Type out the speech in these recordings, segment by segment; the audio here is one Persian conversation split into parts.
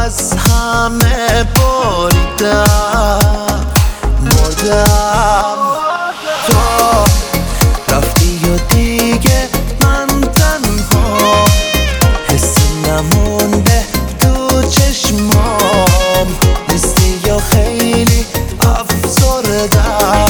از همه بریدم، مردم. تو رفتی و دیگه من تنها، حسی نمونده تو چشمام، نیستی یا خیلی افسردم.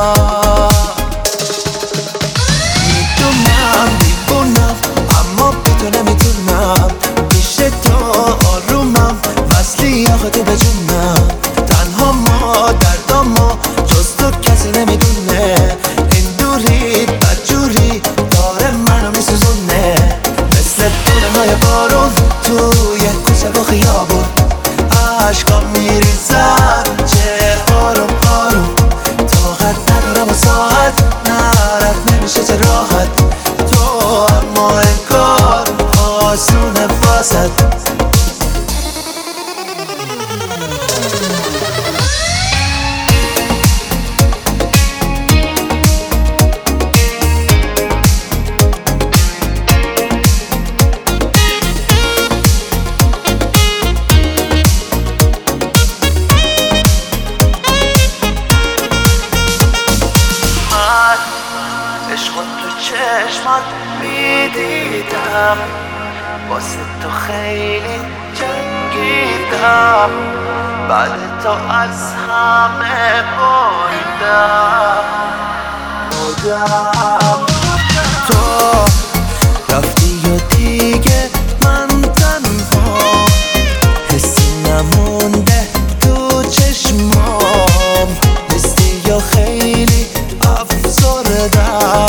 میدونم دیوونم اما بی تو نمیتونم، پیش تو آرومم وصلی آخه تو به جونم. تنها ما دردامو جز تو کسی نمیدونه، این دوری بدجوری داره منو میسوزونه، مثل دونه‌های بارون توی کوچه و خیابون. عشقام میریزن چه آروم آروم، طاقت ندارم و ساعت نرد نمیشه چه راحت. تو اما انگار آسونه واسد. عشق تو چشمات میدیدم، واسه تو خیلی جنگیدم، بعد تو از همه بریدم. تو رفتی و دیگه من تنها، حسی نمونده تو چشمام، نیستی یا خیلی افسردم.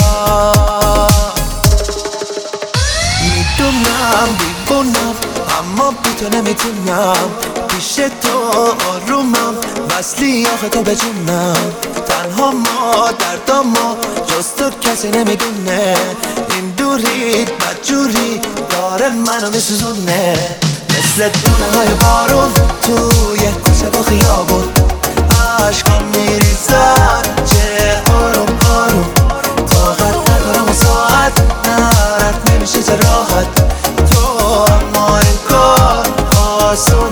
میدونم دیوونم اما بی تو نمیتونم، پیش تو آرومم وصلی آخه تو به جونم. تنها ما دردامو جز تو کسی نمیدونه، این دوری بدجوری داره منو میسوزونه، مثل دونه‌های بارون توی کوچه و خیابون. عشقام میریزن چه آروم آروم، طاقت ندارم و ساعت نرد نمیشه چه راحت. تو اما انگار آسون